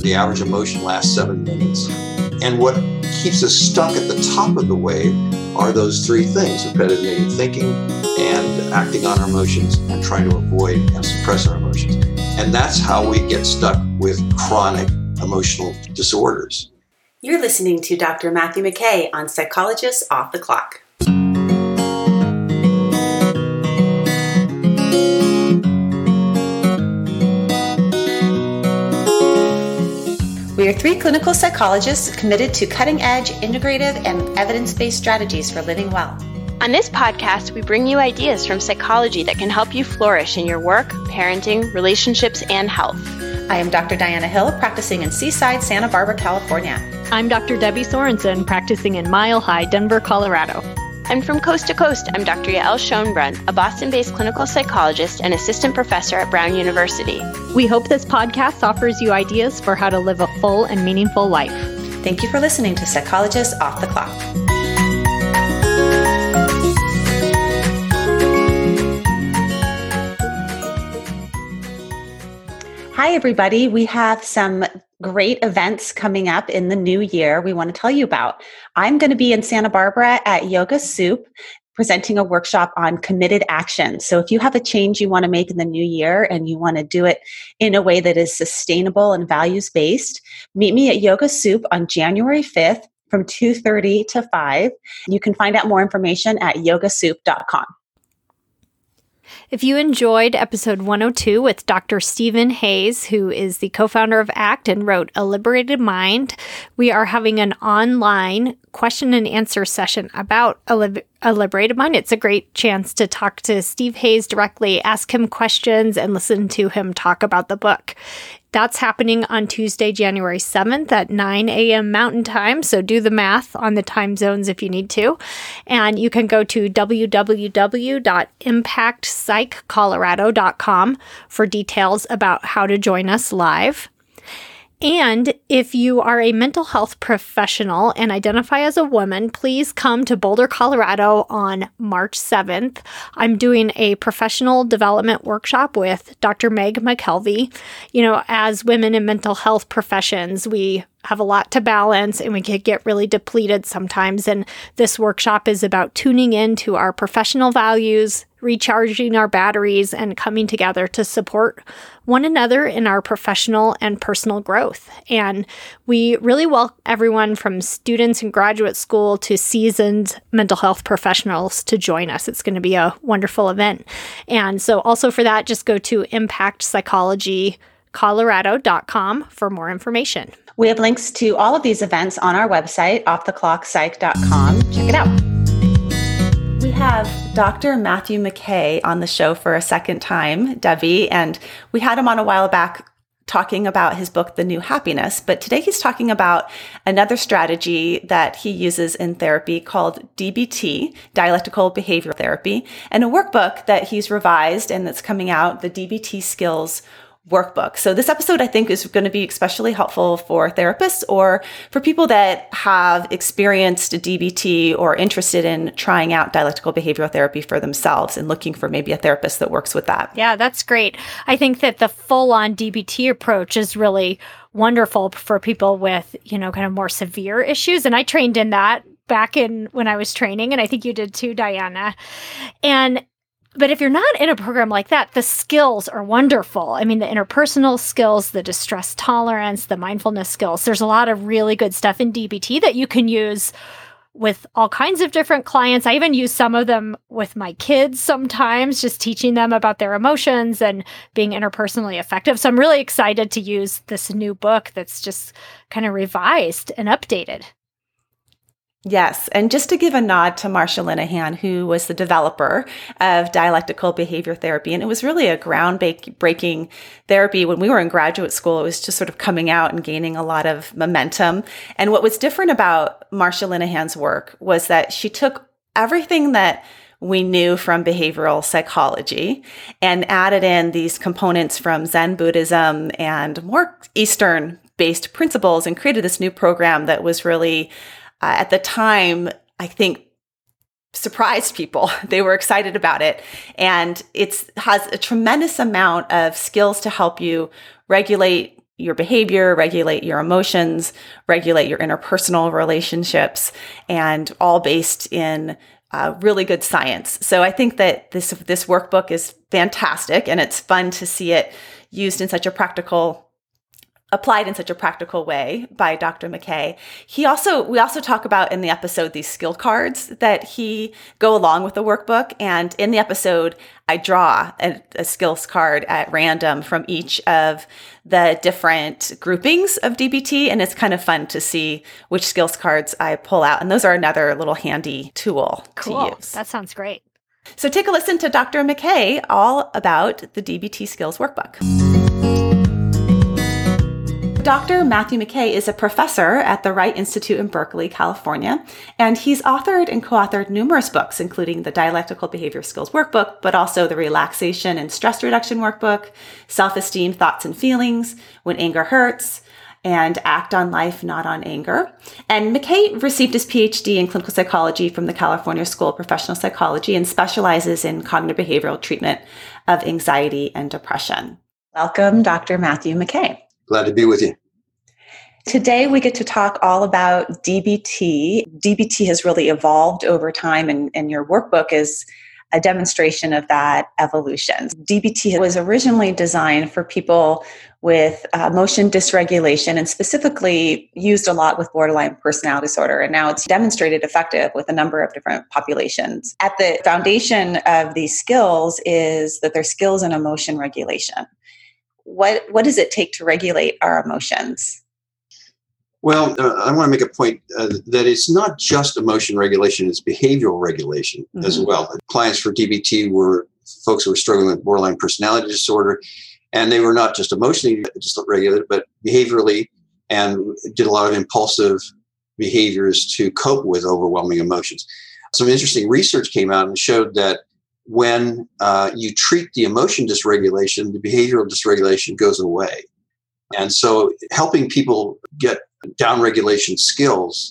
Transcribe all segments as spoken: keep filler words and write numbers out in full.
the average emotion lasts seven minutes. And what keeps us stuck at the top of the wave are those three things: repetitive negative thinking and acting on our emotions and trying to avoid and suppress our emotions. And that's how we get stuck with chronic emotional disorders. You're listening to Doctor Matthew McKay on Psychologists Off the Clock. We are three clinical psychologists committed to cutting-edge, integrative, and evidence-based strategies for living well. On this podcast, we bring you ideas from psychology that can help you flourish in your work, parenting, relationships, and health. I am Doctor Diana Hill, practicing in Seaside, Santa Barbara, California. I'm Doctor Debbie Sorensen, practicing in Mile High, Denver, Colorado. And from coast to coast, I'm Doctor Yael Schoenbrunn, a Boston-based clinical psychologist and assistant professor at Brown University. We hope this podcast offers you ideas for how to live a full and meaningful life. Thank you for listening to Psychologists Off the Clock. Hi, everybody. We have some great events coming up in the new year we want to tell you about. I'm going to be in Santa Barbara at Yoga Soup presenting a workshop on committed action. So if you have a change you want to make in the new year and you want to do it in a way that is sustainable and values-based, meet me at Yoga Soup on January fifth from two thirty to five. You can find out more information at yoga soup dot com. If you enjoyed episode one oh two with Doctor Stephen Hayes, who is the co-founder of ACT and wrote A Liberated Mind, we are having an online question and answer session about a, li- a liberated mind. It's a great chance to talk to Steve Hayes directly, ask him questions, and listen to him talk about the book. That's happening on Tuesday, January seventh at nine a.m. Mountain Time, so do the math on the time zones if you need to. And you can go to w w w dot impact psych colorado dot com for details about how to join us live. And if you are a mental health professional and identify as a woman, please come to Boulder, Colorado on March seventh. I'm doing a professional development workshop with Doctor Meg McKelvey. You know, as women in mental health professions, we have a lot to balance and we can get really depleted sometimes. And this workshop is about tuning into our professional values, recharging our batteries, and coming together to support one another in our professional and personal growth. And we really welcome everyone from students in graduate school to seasoned mental health professionals to join us. It's going to be a wonderful event. And so also for that, just go to impact psychology colorado dot com for more information. We have links to all of these events on our website, off the clock psych dot com. Check it out. We have Doctor Matthew McKay on the show for a second time, Debbie, and we had him on a while back talking about his book, The New Happiness, but today he's talking about another strategy that he uses in therapy called D B T, Dialectical Behavioral Therapy, and a workbook that he's revised and that's coming out, the D B T Skills Workbook. So this episode, I think, is going to be especially helpful for therapists or for people that have experienced D B T or interested in trying out dialectical behavioral therapy for themselves and looking for maybe a therapist that works with that. Yeah, that's great. I think that the full-on D B T approach is really wonderful for people with, you know, kind of more severe issues. And I trained in that back in when I was training, and I think you did too, Diana. And But if you're not in a program like that, the skills are wonderful. I mean, the interpersonal skills, the distress tolerance, the mindfulness skills, there's a lot of really good stuff in D B T that you can use with all kinds of different clients. I even use some of them with my kids sometimes, just teaching them about their emotions and being interpersonally effective. So I'm really excited to use this new book that's just kind of revised and updated. Yes. And just to give a nod to Marsha Linehan, who was the developer of dialectical behavior therapy, and it was really a groundbreaking therapy. When we were in graduate school, it was just sort of coming out and gaining a lot of momentum. And what was different about Marsha Linehan's work was that she took everything that we knew from behavioral psychology and added in these components from Zen Buddhism and more Eastern-based principles and created this new program that was really Uh, at the time, I think, surprised people. They were excited about it. And it has a tremendous amount of skills to help you regulate your behavior, regulate your emotions, regulate your interpersonal relationships, and all based in uh, really good science. So I think that this this workbook is fantastic, and it's fun to see it used in such a practical applied in such a practical way by Doctor McKay. He also, we also talk about in the episode these skill cards that he go along with the workbook. And in the episode, I draw a, a skills card at random from each of the different groupings of D B T. And it's kind of fun to see which skills cards I pull out. And those are another little handy tool Cool. to use. That sounds great. So take a listen to Doctor McKay all about the D B T skills workbook. Doctor Matthew McKay is a professor at the Wright Institute in Berkeley, California, and he's authored and co-authored numerous books, including the Dialectical Behavior Skills Workbook, but also the Relaxation and Stress Reduction Workbook, Self-Esteem, Thoughts and Feelings, When Anger Hurts, and Act on Life, Not on Anger. And McKay received his P H D in clinical psychology from the California School of Professional Psychology and specializes in cognitive behavioral treatment of anxiety and depression. Welcome, Doctor Matthew McKay. Glad to be with you. Today, we get to talk all about D B T. D B T has really evolved over time, and, and your workbook is a demonstration of that evolution. D B T was originally designed for people with uh, emotion dysregulation and specifically used a lot with borderline personality disorder. And now it's demonstrated effective with a number of different populations. At the foundation of these skills is that they're skills in emotion regulation. What, what does it take to regulate our emotions? Well, uh, I want to make a point uh, that it's not just emotion regulation, it's behavioral regulation mm-hmm. as well. Clients for D B T were folks who were struggling with borderline personality disorder, and they were not just emotionally dysregulated, but behaviorally, and did a lot of impulsive behaviors to cope with overwhelming emotions. Some interesting research came out and showed that when uh, you treat the emotion dysregulation, the behavioral dysregulation goes away. And so helping people get downregulation skills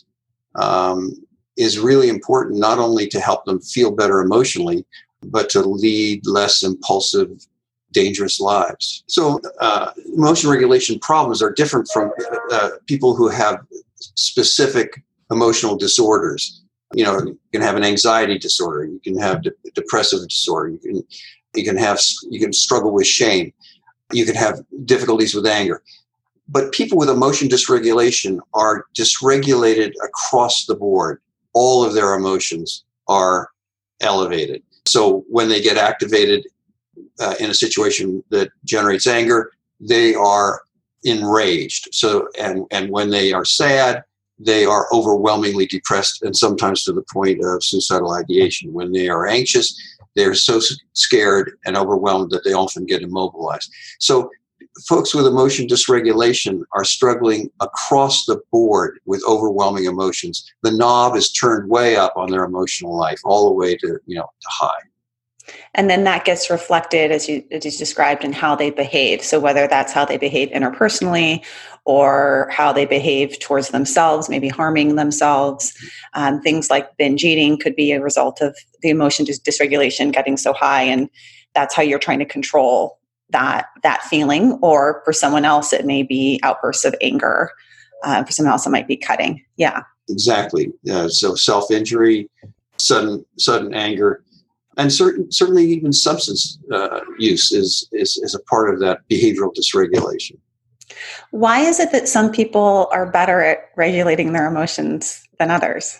um, is really important, not only to help them feel better emotionally, but to lead less impulsive, dangerous lives. So uh, emotion regulation problems are different from uh, people who have specific emotional disorders. You know, you can have an anxiety disorder, you can have de- depressive disorder, you can you can have you can struggle with shame, you can have difficulties with anger. But people with emotion dysregulation are dysregulated across the board. All of their emotions are elevated. So when they get activated uh, in a situation that generates anger, they are enraged. So and and when they are sad, they are overwhelmingly depressed and sometimes to the point of suicidal ideation. When they are anxious, they're so scared and overwhelmed that they often get immobilized. So folks with emotion dysregulation are struggling across the board with overwhelming emotions. The knob is turned way up on their emotional life, all the way to, you know, to high. And then that gets reflected, as you, as you described, in how they behave. So whether that's how they behave interpersonally or how they behave towards themselves, maybe harming themselves. Um, things like binge eating could be a result of the emotion dys- dysregulation getting so high, and that's how you're trying to control that that feeling. Or for someone else, it may be outbursts of anger. Uh, for someone else, it might be cutting. Yeah, exactly. Uh, so self-injury, sudden sudden anger. And certain, certainly even substance uh, use is, is is a part of that behavioral dysregulation. Why is it that some people are better at regulating their emotions than others?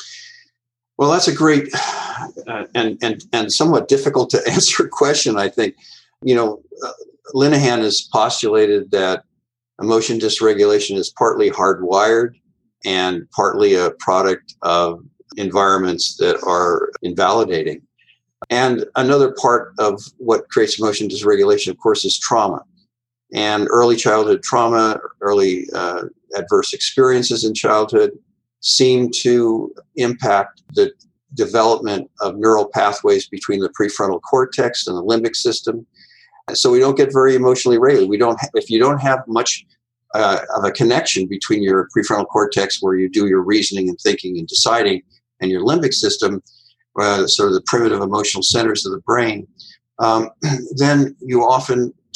Well, that's a great uh, and, and, and somewhat difficult to answer question, I think. You know, uh, Linehan has postulated that emotion dysregulation is partly hardwired and partly a product of environments that are invalidating. And another part of what creates emotion dysregulation, of course, is trauma. And early childhood trauma, early uh, adverse experiences in childhood seem to impact the development of neural pathways between the prefrontal cortex and the limbic system. So we don't get very emotionally regulated. We don't. Ha- if you don't have much uh, of a connection between your prefrontal cortex, where you do your reasoning and thinking and deciding, and your limbic system, uh, sort of the primitive emotional centers of the brain, um, then you often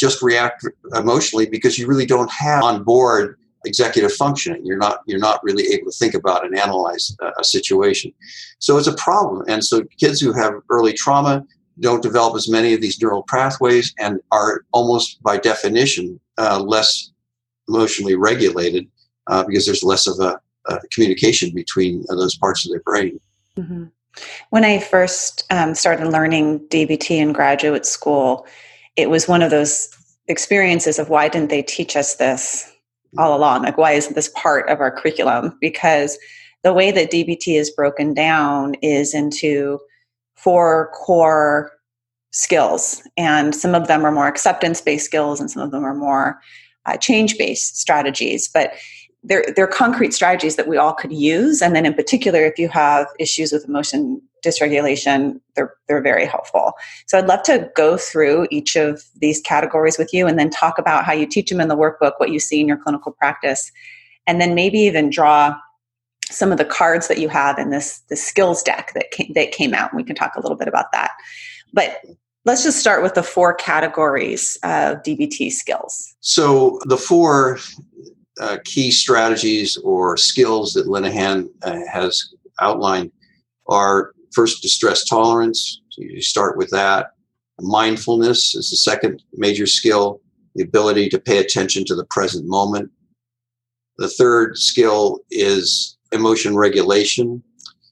just react emotionally because you really don't have on board executive functioning. You're not you're not really able to think about and analyze a, a situation. So it's a problem. And so kids who have early trauma don't develop as many of these neural pathways and are almost by definition uh, less emotionally regulated uh, because there's less of a, a communication between uh, those parts of their brain. Mm-hmm. When I first um, started learning D B T in graduate school, it was one of those experiences of why didn't they teach us this all along? Like, why isn't this part of our curriculum? Because the way that D B T is broken down is into four core skills, and some of them are more acceptance-based skills and some of them are more uh, change-based strategies. But they're, they're concrete strategies that we all could use. And then in particular, if you have issues with emotion dysregulation, they're, they're very helpful. So I'd love to go through each of these categories with you and then talk about how you teach them in the workbook, what you see in your clinical practice, and then maybe even draw some of the cards that you have in this, this skills deck that came, that came out. And we can talk a little bit about that. But let's just start with the four categories of D B T skills. So the four uh, key strategies or skills that Linehan uh, has outlined are first, distress tolerance. So you start with that. Mindfulness is the second major skill, the ability to pay attention to the present moment. The third skill is emotion regulation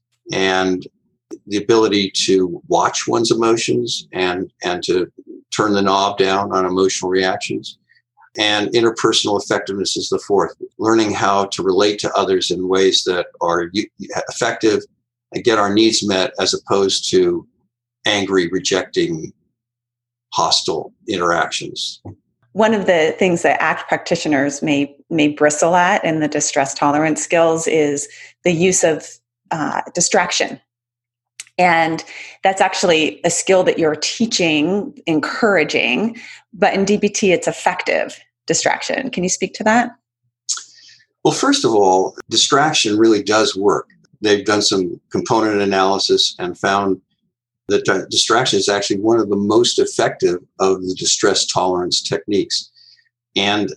and the ability to watch one's emotions and, and to turn the knob down on emotional reactions. And interpersonal effectiveness is the fourth, learning how to relate to others in ways that are effective and get our needs met as opposed to angry, rejecting, hostile interactions. One of the things that ACT practitioners may may bristle at in the distress tolerance skills is the use of uh, distraction. And that's actually a skill that you're teaching, encouraging, but in D B T, it's effective distraction. Can you speak to that? Well, first of all, distraction really does work. They've done some component analysis and found that distraction is actually one of the most effective of the distress tolerance techniques. And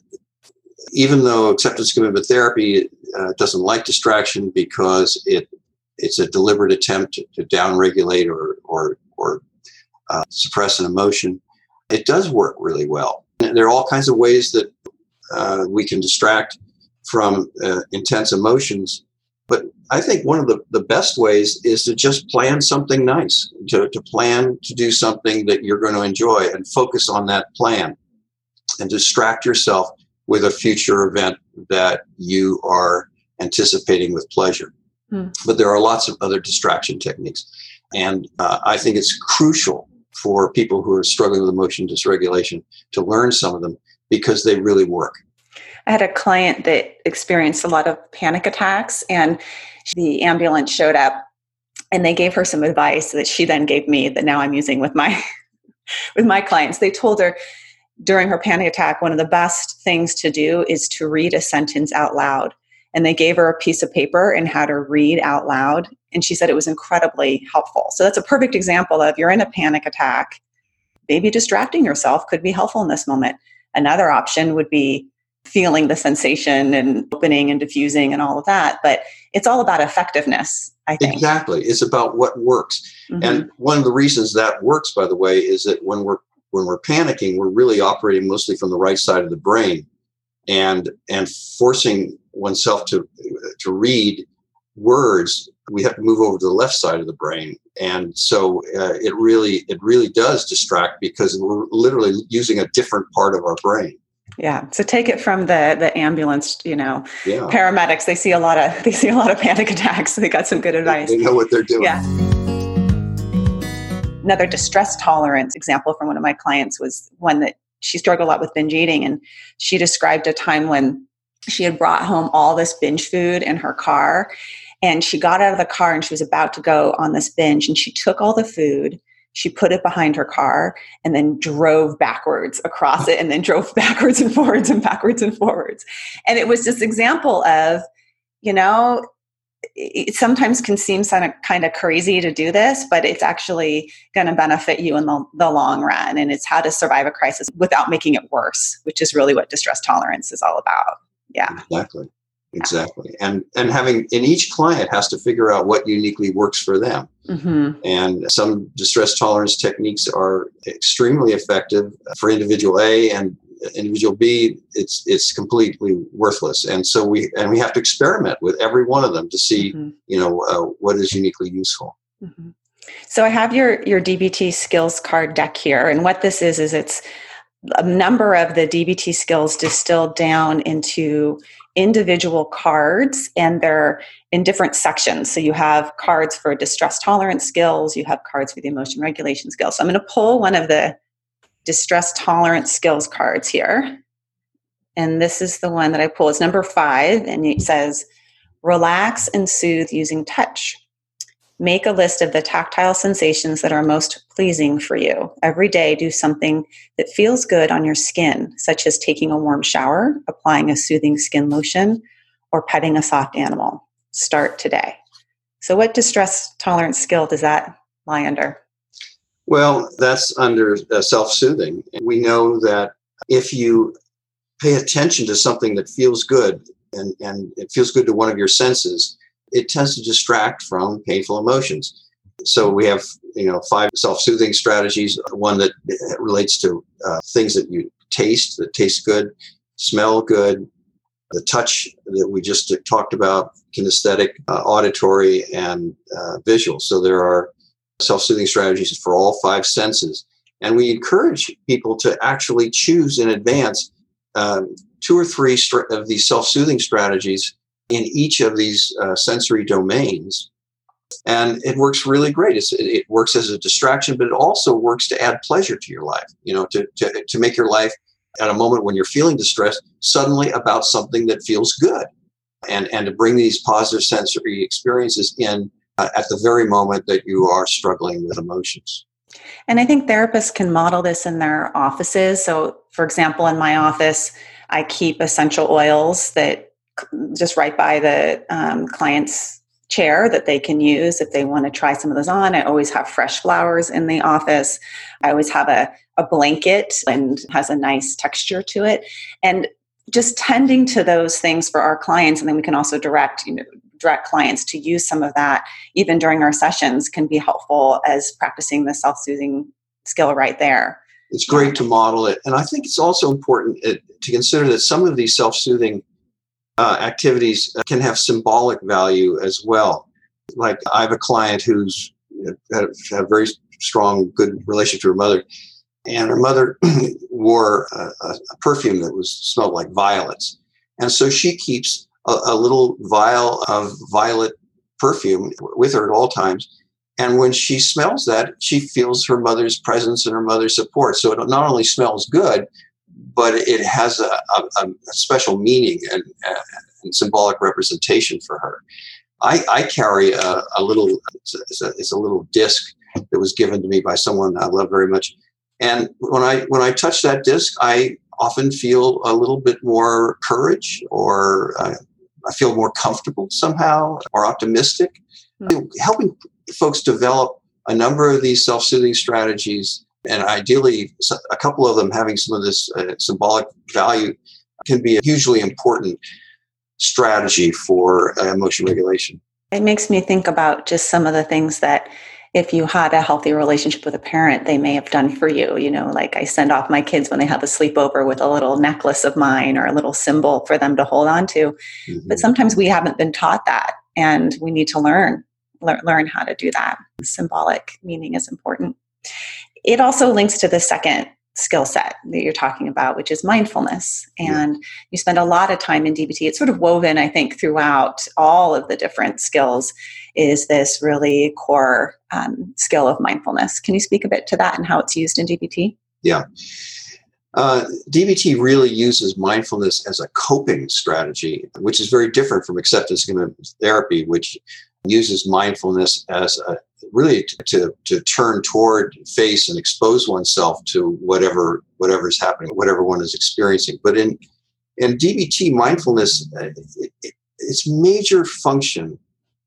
even though acceptance commitment therapy uh, doesn't like distraction because it it's a deliberate attempt to, to downregulate or or, or uh, suppress an emotion, it does work really well. And there are all kinds of ways that uh, we can distract from uh, intense emotions. But I think one of the, the best ways is to just plan something nice, to, to plan to do something that you're going to enjoy and focus on that plan and distract yourself with a future event that you are anticipating with pleasure. Hmm. But there are lots of other distraction techniques. And uh, I think it's crucial for people who are struggling with emotion dysregulation to learn some of them because they really work. I had a client that experienced a lot of panic attacks, and the ambulance showed up and they gave her some advice that she then gave me that now I'm using with my with my clients. They told her during her panic attack, one of the best things to do is to read a sentence out loud. And they gave her a piece of paper and had her read out loud. And she said it was incredibly helpful. So that's a perfect example of you're in a panic attack. Maybe distracting yourself could be helpful in this moment. Another option would be feeling the sensation and opening and diffusing and all of that. But it's all about effectiveness, I think. Exactly. It's about what works. Mm-hmm. And one of the reasons that works, by the way, is that when we're when we're panicking, we're really operating mostly from the right side of the brain. And and forcing oneself to to read words, we have to move over to the left side of the brain. And so uh, it really it really does distract because we're literally using a different part of our brain. Yeah. So take it from the the ambulance, you know, yeah. paramedics. They see a lot of they see a lot of panic attacks. So they got some good advice. They know what they're doing. Yeah. Another distress tolerance example from one of my clients was one that she struggled a lot with binge eating, and she described a time when she had brought home all this binge food in her car, and she got out of the car and she was about to go on this binge, and she took all the food, she put it behind her car, and then drove backwards across it, and then drove backwards and forwards and backwards and forwards. And it was this example of, you know, it sometimes can seem kind of crazy to do this, but it's actually going to benefit you in the, the long run. And it's how to survive a crisis without making it worse, which is really what distress tolerance is all about. Yeah. Exactly. Exactly. And and having, and each client has to figure out what uniquely works for them. Mm-hmm. And some distress tolerance techniques are extremely effective for individual A, and individual B, it's it's completely worthless. And so we and we have to experiment with every one of them to see, mm-hmm. you know, uh, what is uniquely useful. Mm-hmm. So I have your your D B T skills card deck here, and what this is is it's a number of the D B T skills distilled down into individual cards, and they're in different sections. So you have cards for distress tolerance skills, you have cards for the emotion regulation skills. So I'm going to pull one of the distress tolerance skills cards here. And this is the one that I pull. It's number five, and it says, relax and soothe using touch. Make a list of the tactile sensations that are most pleasing for you. Every day, do something that feels good on your skin, such as taking a warm shower, applying a soothing skin lotion, or petting a soft animal. Start today. So what distress tolerance skill does that lie under? Well, that's under uh, self-soothing. We know that if you pay attention to something that feels good, and, and it feels good to one of your senses, it tends to distract from painful emotions. So we have, you know, five self-soothing strategies. One that relates to uh, things that you taste, that taste good, smell good, the touch that we just talked about, kinesthetic, uh, auditory, and uh, visual. So there are self-soothing strategies for all five senses. And we encourage people to actually choose in advance um, two or three st- of these self-soothing strategies in each of these uh, sensory domains. And it works really great. It's, it, it works as a distraction, but it also works to add pleasure to your life, you know, to, to, to make your life at a moment when you're feeling distressed, suddenly about something that feels good, and, and to bring these positive sensory experiences in uh, at the very moment that you are struggling with emotions. And I think therapists can model this in their offices. So, for example, in my office, I keep essential oils that just right by the um, client's chair that they can use if they want to try some of those on. I always have fresh flowers in the office. I always have a, a blanket and has a nice texture to it. And just tending to those things for our clients, and then we can also direct, you know, direct clients to use some of that even during our sessions, can be helpful as practicing the self-soothing skill right there. It's great to model it. And I think it's also important to consider that some of these self-soothing Uh, activities can have symbolic value as well. Like I have a client who's had, had a very strong, good relationship to her mother, and her mother wore a, a perfume that was smelled like violets, and so she keeps a, a little vial of violet perfume with her at all times. And when she smells that, she feels her mother's presence and her mother's support. So it not only smells good, but it has a, a, a special meaning and, and symbolic representation for her. I, I carry a, a little, it's a, it's a little disc that was given to me by someone I love very much. And when I when I touch that disc, I often feel a little bit more courage, or uh, I feel more comfortable somehow, or optimistic. Mm-hmm. Helping folks develop a number of these self-soothing strategies, and ideally a couple of them having some of this uh, symbolic value, can be a hugely important strategy for uh, emotion regulation. It makes me think about just some of the things that if you had a healthy relationship with a parent, they may have done for you. You know, like I send off my kids when they have a sleepover with a little necklace of mine or a little symbol for them to hold on to. Mm-hmm. But sometimes we haven't been taught that, and we need to learn, learn, learn how to do that. Symbolic meaning is important. It also links to the second skill set that you're talking about, which is mindfulness. And yeah. you spend a lot of time in D B T. It's sort of woven, I think, throughout all of the different skills, is this really core um, skill of mindfulness. Can you speak a bit to that and how it's used in D B T? Yeah. Uh, D B T really uses mindfulness as a coping strategy, which is very different from acceptance therapy, which uses mindfulness as a really to to turn toward, face, and expose oneself to whatever whatever is happening, whatever one is experiencing. But in in D B T, mindfulness, it, it, its major function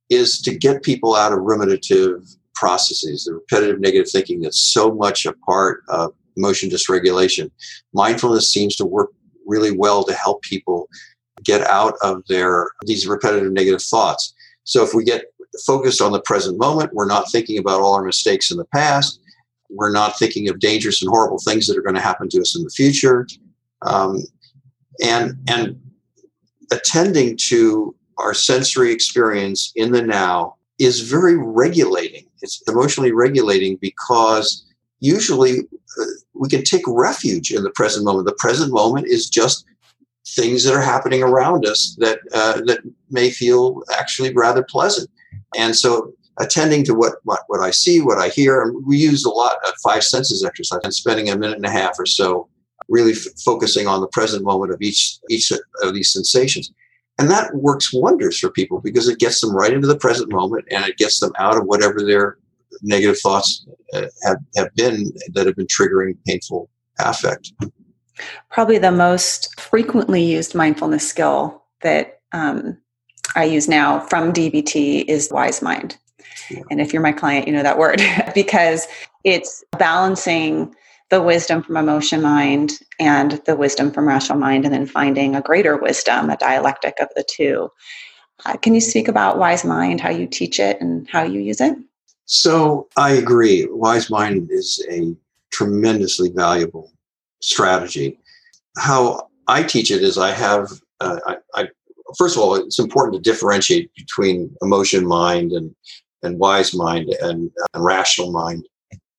is to get people out of ruminative processes, the repetitive negative thinking that's so much a part of emotion dysregulation. Mindfulness seems to work really well to help people get out of their these repetitive negative thoughts. So if we get focused on the present moment, we're not thinking about all our mistakes in the past. We're not thinking of dangerous and horrible things that are going to happen to us in the future. Um, and, and attending to our sensory experience in the now is very regulating. It's emotionally regulating because usually uh, we can take refuge in the present moment. The present moment is just things that are happening around us that uh, that may feel actually rather pleasant. And so attending to what, what, what I see, what I hear, and we use a lot of five senses exercise and spending a minute and a half or so really f- focusing on the present moment of each each of these sensations. And that works wonders for people because it gets them right into the present moment and it gets them out of whatever their negative thoughts uh, have, have been that have been triggering painful affect. Probably the most frequently used mindfulness skill that um, I use now from D B T is Wise Mind. Yeah. And if you're my client, you know that word because it's balancing the wisdom from emotion mind and the wisdom from rational mind, and then finding a greater wisdom, a dialectic of the two. Uh, can you speak about Wise Mind, how you teach it and how you use it? So I agree. Wise Mind is a tremendously valuable strategy. How I teach it is I have, uh, I, I, first of all, it's important to differentiate between emotion mind and, and wise mind and, and rational mind,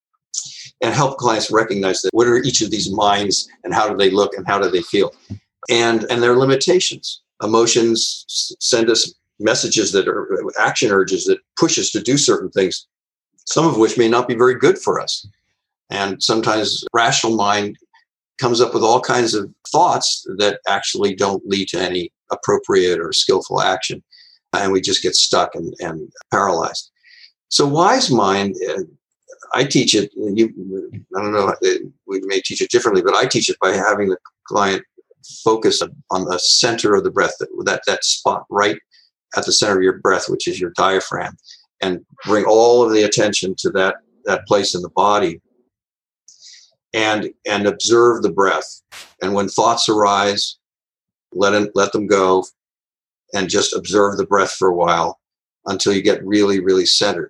and help clients recognize that what are each of these minds and how do they look and how do they feel, and, and their limitations. Emotions send us messages that are action urges that push us to do certain things, some of which may not be very good for us. And sometimes rational mind comes up with all kinds of thoughts that actually don't lead to any appropriate or skillful action. And we just get stuck and, and paralyzed. So wise mind, uh, I teach it, and you, I don't know, we may teach it differently, but I teach it by having the client focus on the center of the breath, that, that spot right at the center of your breath, which is your diaphragm, and bring all of the attention to that, that place in the body. And and observe the breath. And when thoughts arise, let them, let them go and just observe the breath for a while until you get really, really centered.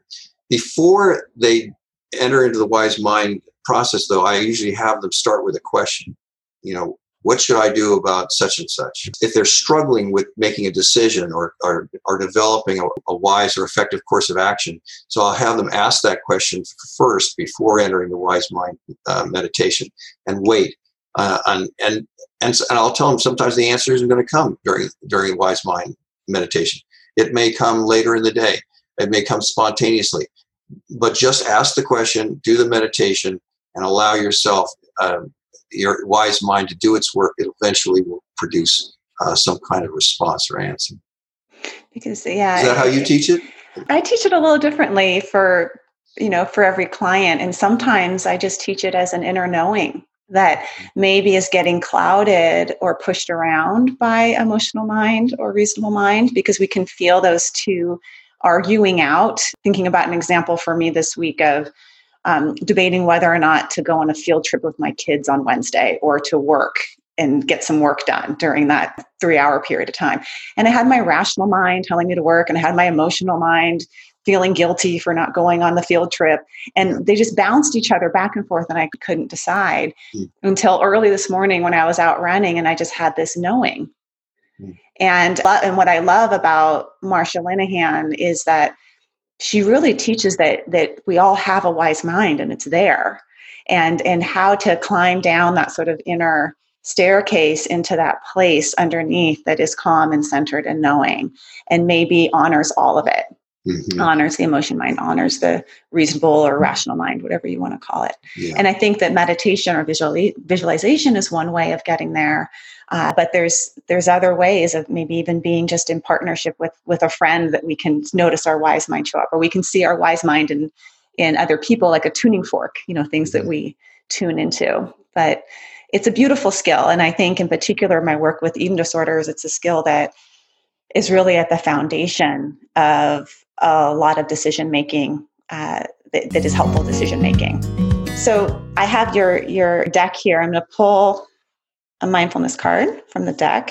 Before they enter into the wise mind process, though, I usually have them start with a question. You know, what should I do about such and such? If they're struggling with making a decision or or, or developing a, a wise or effective course of action, so I'll have them ask that question first before entering the wise mind uh, meditation, and wait. Uh, and, and and and I'll tell them sometimes the answer isn't going to come during during wise mind meditation. It may come later in the day. It may come spontaneously. But just ask the question, do the meditation, and allow yourself. Uh, your wise mind to do its work. It eventually will produce uh, some kind of response or answer. Because yeah, is that how you teach it? I teach it a little differently for, you know, for every client. And sometimes I just teach it as an inner knowing that maybe is getting clouded or pushed around by emotional mind or reasonable mind, because we can feel those two arguing out. Thinking about an example for me this week of Um, debating whether or not to go on a field trip with my kids on Wednesday or to work and get some work done during that three hour period of time. And I had my rational mind telling me to work, and I had my emotional mind feeling guilty for not going on the field trip. And they just bounced each other back and forth, and I couldn't decide mm. until early this morning when I was out running, and I just had this knowing. Mm. And, and what I love about Marsha Linehan is that she really teaches that that we all have a wise mind and it's there, and and how to climb down that sort of inner staircase into that place underneath that is calm and centered and knowing, and maybe honors all of it. Mm-hmm. Honors the emotion mind, honors the reasonable or rational mind, whatever you want to call it. Yeah. And I think that meditation or visual, visualization is one way of getting there. Uh, but there's there's other ways of maybe even being just in partnership with with a friend that we can notice our wise mind show up, or we can see our wise mind in in other people, like a tuning fork, you know, things mm-hmm. that we tune into. But it's a beautiful skill. And I think in particular, my work with eating disorders, it's a skill that is really at the foundation of a lot of decision making uh, that, that is helpful decision making. So I have your, your deck here. I'm going to pull a mindfulness card from the deck.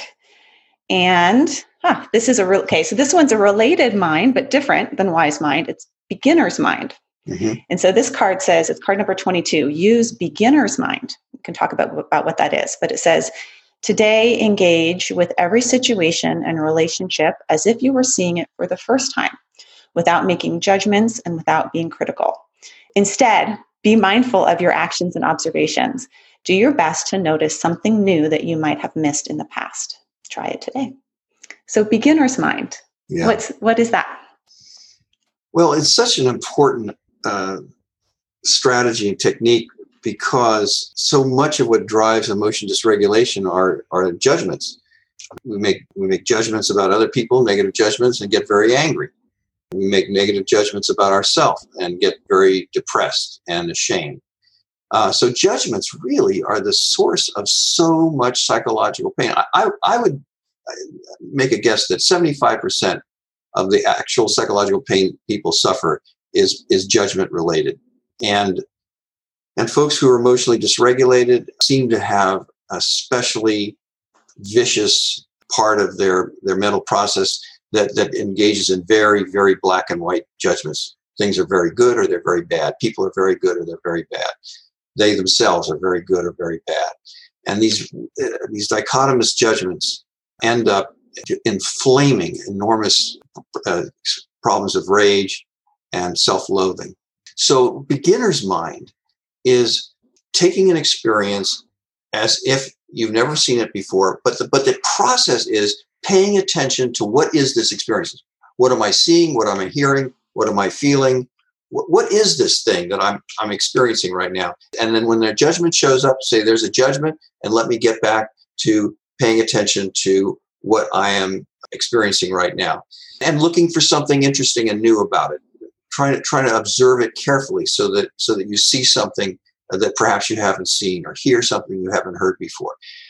And huh, this is a real, okay, so this one's a related mind, but different than wise mind. It's beginner's mind. Mm-hmm. And so this card says, it's card number twenty-two, use beginner's mind. We can talk about, about what that is, but it says, today engage with every situation and relationship as if you were seeing it for the first time, without making judgments and without being critical. Instead, be mindful of your actions and observations. Do your best to notice something new that you might have missed in the past. Try it today. So beginner's mind, yeah. What's, what is that? Well, it's such an important uh, strategy and technique because so much of what drives emotion dysregulation are, are judgments. We make, we make judgments about other people, negative judgments, and get very angry. We make negative judgments about ourselves and get very depressed and ashamed. Uh, so judgments really are the source of so much psychological pain. I, I, I would make a guess that seventy-five percent of the actual psychological pain people suffer is, is judgment related. And, and folks who are emotionally dysregulated seem to have a especially vicious part of their, their mental process that, that engages in very, very black and white judgments. Things are very good or they're very bad. People are very good or they're very bad. They themselves are very good or very bad. And these, uh, these dichotomous judgments end up inflaming enormous uh, problems of rage and self-loathing. So beginner's mind is taking an experience as if you've never seen it before, but the, but the process is paying attention to what is this experience? What am I seeing? What am I hearing? What am I feeling? What, what is this thing that I'm I'm experiencing right now? And then when their judgment shows up, say there's a judgment, and let me get back to paying attention to what I am experiencing right now and looking for something interesting and new about it. Trying to trying to observe it carefully so that so that you see something that perhaps you haven't seen or hear something you haven't heard before.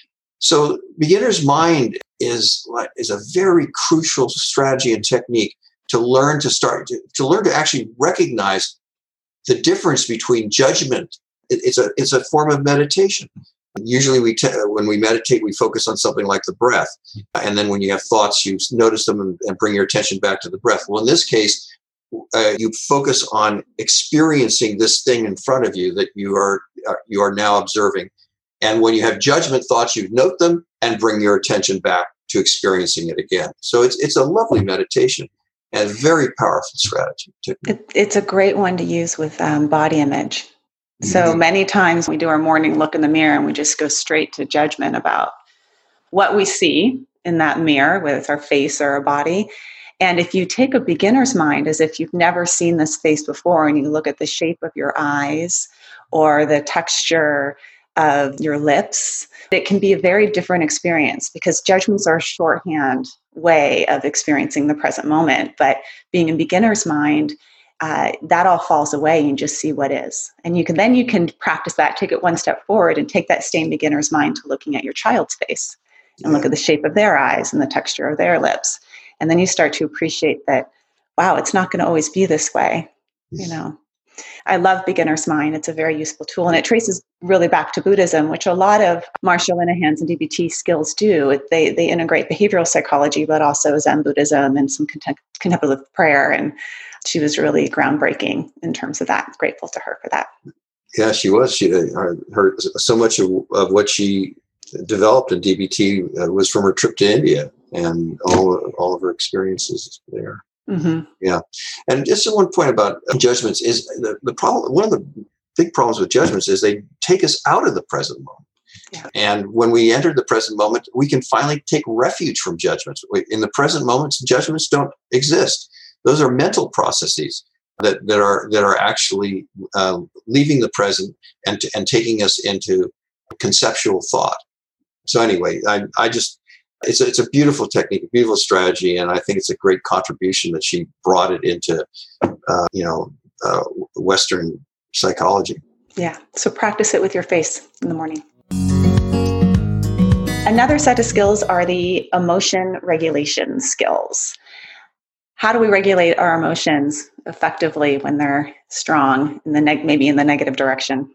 So beginner's mind is is a very crucial strategy and technique to learn to start to, to learn to actually recognize the difference between judgment. It, it's a it's a form of meditation. Usually, we te- when we meditate, we focus on something like the breath, and then when you have thoughts, you notice them and, and bring your attention back to the breath. Well, in this case, uh, you focus on experiencing this thing in front of you that you are uh, you are now observing. And when you have judgment thoughts, you note them and bring your attention back to experiencing it again. So it's it's a lovely meditation and a very powerful strategy. It, it's a great one to use with um, body image. So mm-hmm. many times we do our morning look in the mirror and we just go straight to judgment about what we see in that mirror, whether it's our face or our body. And if you take a beginner's mind as if you've never seen this face before and you look at the shape of your eyes or the texture of your lips, it can be a very different experience because judgments are a shorthand way of experiencing the present moment. But being in beginner's mind, uh, that all falls away and you just see what is. And you can then you can practice that, take it one step forward and take that same beginner's mind to looking at your child's face and look at the shape of their eyes and the texture of their lips. And then you start to appreciate that, wow, it's not going to always be this way, you know. I love beginner's mind. It's a very useful tool. And it traces really back to Buddhism, which a lot of Marsha Linehan's and D B T skills do. They they integrate behavioral psychology, but also Zen Buddhism and some contem- contemplative prayer. And she was really groundbreaking in terms of that. Grateful to her for that. Yeah, she was. She her, her so much of, of what she developed in D B T uh, was from her trip to India and all all of her experiences there. Mm-hmm. Yeah. And just one point about judgments is the, the problem. One of the big problems with judgments is they take us out of the present moment. Yeah. And when we enter the present moment, we can finally take refuge from judgments. In the present moment, judgments don't exist. Those are mental processes that, that are that are actually uh, leaving the present and and taking us into conceptual thought. So anyway, I I just. It's a, it's a beautiful technique, a beautiful strategy, and I think it's a great contribution that she brought it into, uh, you know, uh, Western psychology. Yeah. So practice it with your face in the morning. Another set of skills are the emotion regulation skills. how do we regulate our emotions effectively when they're strong in the neg- maybe in the negative direction?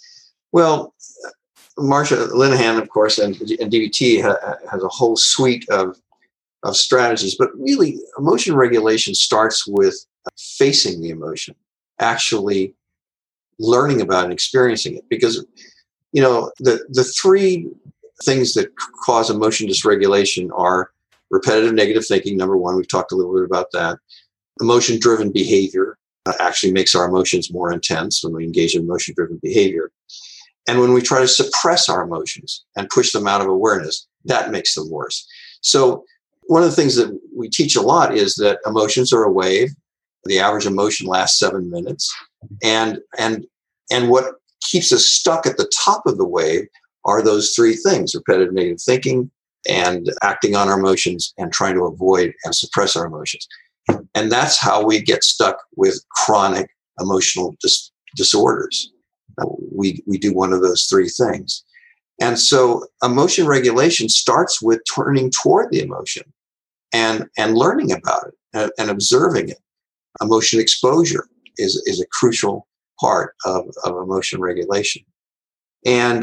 Well, Marsha Linehan, of course, and, and D B T ha, has a whole suite of, of strategies, but really emotion regulation starts with facing the emotion, actually learning about and experiencing it. Because, you know, the, the three things that cause emotion dysregulation are repetitive negative thinking, number one. We've talked a little bit about that. Emotion-driven behavior uh, actually makes our emotions more intense when we engage in emotion-driven behavior. And when we try to suppress our emotions and push them out of awareness, that makes them worse. So one of the things that we teach a lot is that emotions are a wave. The average emotion lasts seven minutes. And, and, and what keeps us stuck at the top of the wave are those three things: repetitive negative thinking and acting on our emotions and trying to avoid and suppress our emotions. And that's how we get stuck with chronic emotional dis- disorders. We, we do one of those three things. And so emotion regulation starts with turning toward the emotion and, and learning about it and, and observing it. Emotion exposure is, is a crucial part of, of emotion regulation. And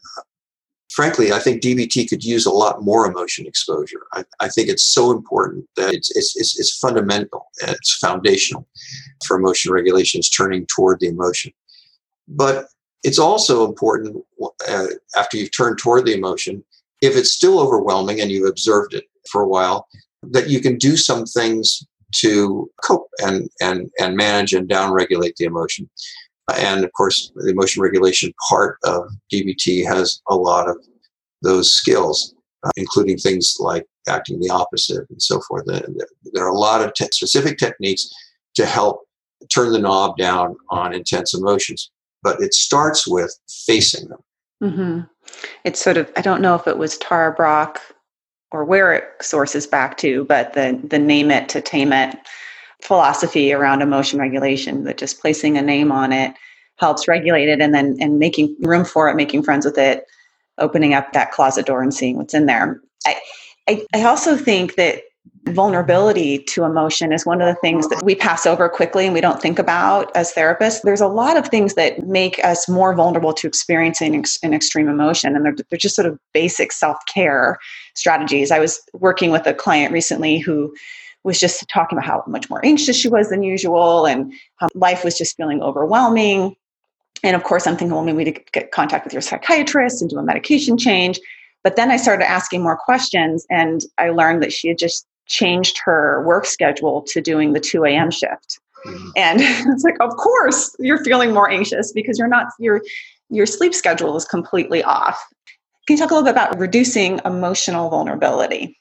frankly, I think D B T could use a lot more emotion exposure. I, I think it's so important that it's, it's, it's, it's fundamental and it's foundational for emotion regulation, is turning toward the emotion. But it's also important uh, after you've turned toward the emotion, if it's still overwhelming and you've observed it for a while, that you can do some things to cope and, and, and manage and downregulate the emotion. And of course, the emotion regulation part of D B T has a lot of those skills, uh, including things like acting the opposite and so forth. There are a lot of te- specific techniques to help turn the knob down on intense emotions, but it starts with facing them. Mm-hmm. It's sort of, I don't know if it was Tara Brach or where it sources back to, but the the name it to tame it philosophy around emotion regulation, that just placing a name on it helps regulate it, and then and making room for it, making friends with it, opening up that closet door and seeing what's in there. I, I, I also think that vulnerability to emotion is one of the things that we pass over quickly and we don't think about as therapists. There's a lot of things that make us more vulnerable to experiencing ex- an extreme emotion, and they're, they're just sort of basic self-care strategies. I was working with a client recently who was just talking about how much more anxious she was than usual and how life was just feeling overwhelming. And of course, I'm thinking, well, maybe we need to get contact with your psychiatrist and do a medication change. But then I started asking more questions, and I learned that she had just changed her work schedule to doing the two a.m. shift. Mm-hmm. And it's like, of course, you're feeling more anxious because you're not, your your sleep schedule is completely off. Can you talk a little bit about reducing emotional vulnerability?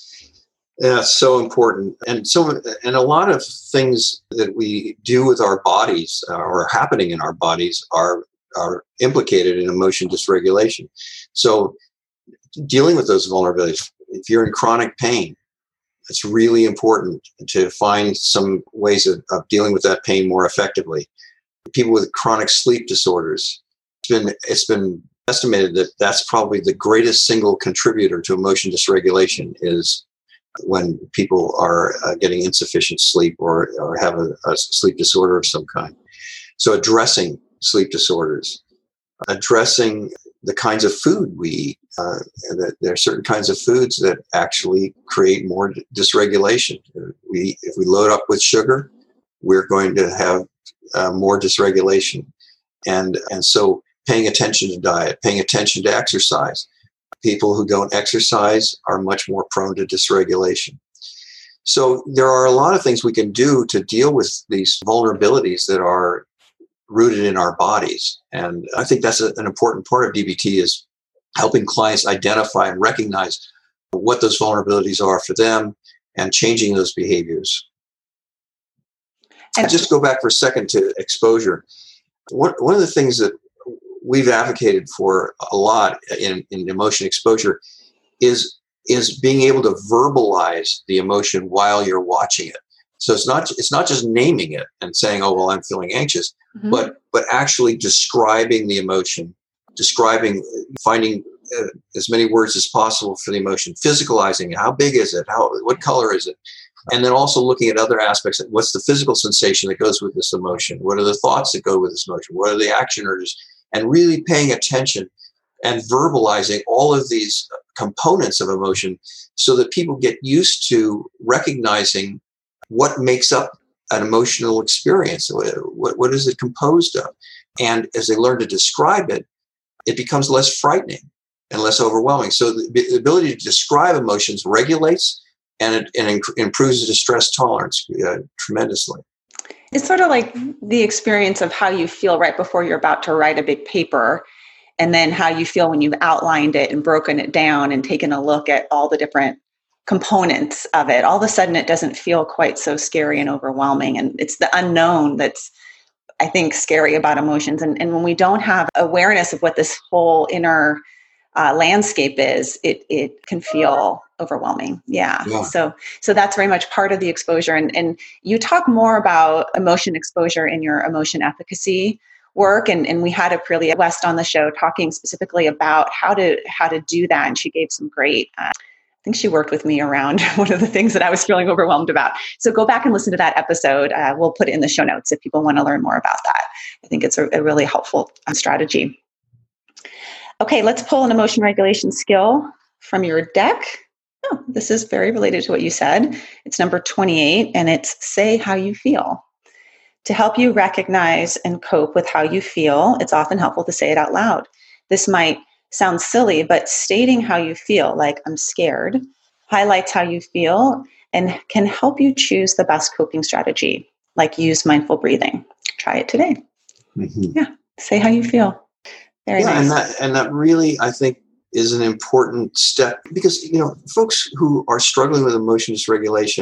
Yeah, it's so important. And so, and a lot of things that we do with our bodies uh, or are happening in our bodies are, are implicated in emotion dysregulation. So dealing with those vulnerabilities, if you're in chronic pain, it's really important to find some ways of, of dealing with that pain more effectively. People with chronic sleep disorders, it's been, it's been estimated that that's probably the greatest single contributor to emotion dysregulation is when people are uh, getting insufficient sleep or, or have a, a sleep disorder of some kind. So addressing sleep disorders, addressing the kinds of food we eat. Uh, that there are certain kinds of foods that actually create more dysregulation. We, if we load up with sugar, we're going to have uh, more dysregulation. And, and so paying attention to diet, paying attention to exercise. People who don't exercise are much more prone to dysregulation. So there are a lot of things we can do to deal with these vulnerabilities that are rooted in our bodies. And I think that's a, an important part of D B T, is helping clients identify and recognize what those vulnerabilities are for them and changing those behaviors. And just go back for a second to exposure. One, one of the things that we've advocated for a lot in, in emotion exposure is, is being able to verbalize the emotion while you're watching it. So it's not, it's not just naming it and saying, oh, well, I'm feeling anxious, mm-hmm. but, but actually describing the emotion, describing, finding uh, as many words as possible for the emotion, physicalizing it. How big is it? How, what color is it? And then also looking at other aspects. What's the physical sensation that goes with this emotion? What are the thoughts that go with this emotion? What are the action urges? And really paying attention and verbalizing all of these components of emotion so that people get used to recognizing what makes up an emotional experience. What, what is it composed of? And as they learn to describe it, it becomes less frightening and less overwhelming. So the, the ability to describe emotions regulates and it and inc- improves the distress tolerance uh, tremendously. It's sort of like the experience of how you feel right before you're about to write a big paper, and then how you feel when you've outlined it and broken it down and taken a look at all the different components of it. All of a sudden, it doesn't feel quite so scary and overwhelming. And it's the unknown that's, I think, scary about emotions. And, and when we don't have awareness of what this whole inner uh, landscape is, it it can feel overwhelming. Yeah. yeah. So so that's very much part of the exposure. And, and you talk more about emotion exposure in your emotion efficacy work. And, and we had a Aprilia West on the show talking specifically about how to how to do that. And she gave some great, uh, I think she worked with me around one of the things that I was feeling overwhelmed about. So go back and listen to that episode. Uh, we'll put it in the show notes if people want to learn more about that. I think it's a, a really helpful uh, strategy. Okay, let's pull an emotion regulation skill from your deck. Oh, this is very related to what you said. It's number twenty-eight, and it's say how you feel. To help you recognize and cope with how you feel, it's often helpful to say it out loud. This might sound silly, but stating how you feel, like I'm scared, highlights how you feel and can help you choose the best coping strategy, like use mindful breathing. Try it today. Mm-hmm. Yeah, say how you feel. Very yeah, nice. and that and that really, I think, is an important step because, you know, folks who are struggling with emotion dysregulation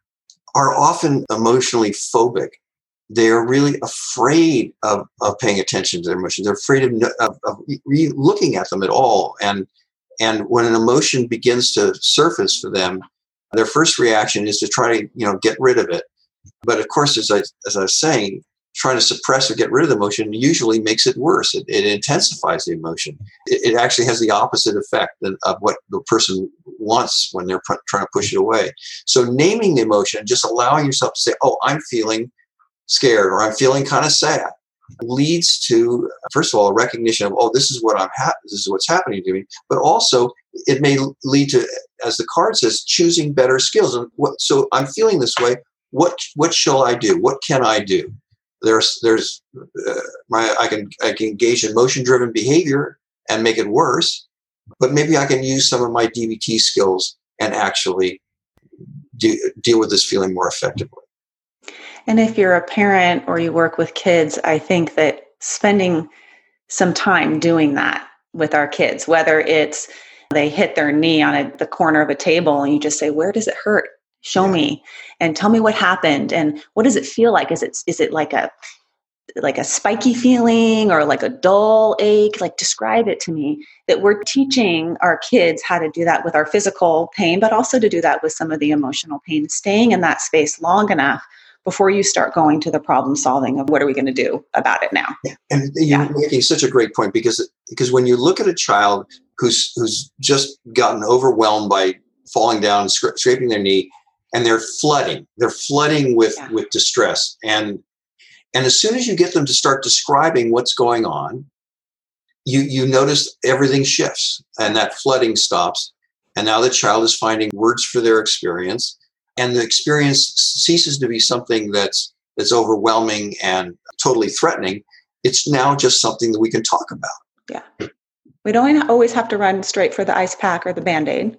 are often emotionally phobic. They're really afraid of, of paying attention to their emotions. They're afraid of, of, of re- looking at them at all. And and when an emotion begins to surface for them, their first reaction is to try to, you know, get rid of it. But of course, as I as I was saying, trying to suppress or get rid of the emotion usually makes it worse. It, it intensifies the emotion. It, it actually has the opposite effect than, of what the person wants when they're pr- trying to push it away. So naming the emotion, just allowing yourself to say, oh, I'm feeling scared or I'm feeling kind of sad, leads to, first of all, a recognition of, oh, this is what I'm ha- this is what's happening to me. But also it may lead to, as the card says, choosing better skills. And what, so I'm feeling this way. What what shall I do? What can I do? There's there's uh, my I can I can engage in emotion-driven behavior and make it worse, but maybe I can use some of my D B T skills and actually do, deal with this feeling more effectively. And if you're a parent or you work with kids, I think that spending some time doing that with our kids, whether it's they hit their knee on a, the corner of a table and you just say, where does it hurt? Show yeah. me and tell me what happened and what does it feel like? Is it is it like a like a spiky feeling or like a dull ache? Like describe it to me. That we're teaching our kids how to do that with our physical pain, but also to do that with some of the emotional pain, staying in that space long enough before you start going to the problem solving of what are we going to do about it now. Yeah. And you're yeah. making such a great point because because when you look at a child who's who's just gotten overwhelmed by falling down, scra- scraping their knee, and they're flooding. They're flooding with, yeah. with distress. And and as soon as you get them to start describing what's going on, you you notice everything shifts and that flooding stops. And now the child is finding words for their experience. And the experience ceases to be something that's that's overwhelming and totally threatening. It's now just something that we can talk about. Yeah. We don't always have to run straight for the ice pack or the Band-Aid.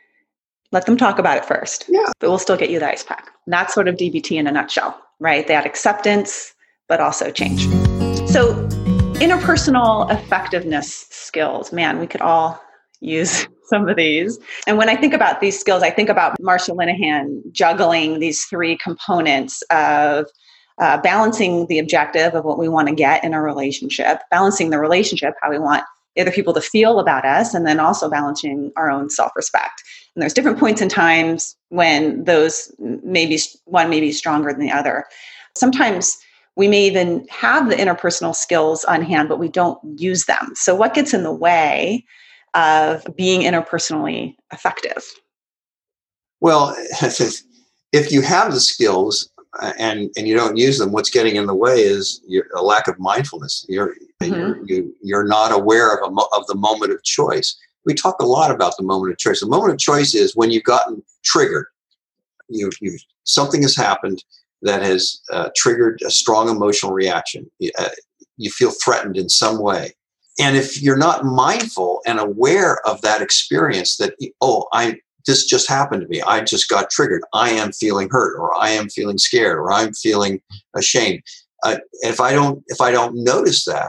Let them talk about it first, yeah. but we'll still get you the ice pack. And that's sort of D B T in a nutshell, right? That acceptance, but also change. So interpersonal effectiveness skills, man, we could all use some of these. And when I think about these skills, I think about Marsha Linehan juggling these three components of uh, balancing the objective of what we want to get in a relationship, balancing the relationship, how we want other people to feel about us, and then also balancing our own self-respect. And there's different points in times when those maybe one may be stronger than the other. Sometimes we may even have the interpersonal skills on hand, but we don't use them. So what gets in the way of being interpersonally effective? Well, if you have the skills uh, and and you don't use them, what's getting in the way is your, a lack of mindfulness. You're mm-hmm. you're you, you're not aware of a mo- of the moment of choice. We talk a lot about the moment of choice. The moment of choice is when you've gotten triggered. You you something has happened that has uh, triggered a strong emotional reaction. You, uh, you feel threatened in some way. And if you're not mindful and aware of that experience, that, oh, I this just happened to me. I just got triggered. I am feeling hurt, or I am feeling scared, or I'm feeling ashamed. Uh, if I don't if I don't notice that,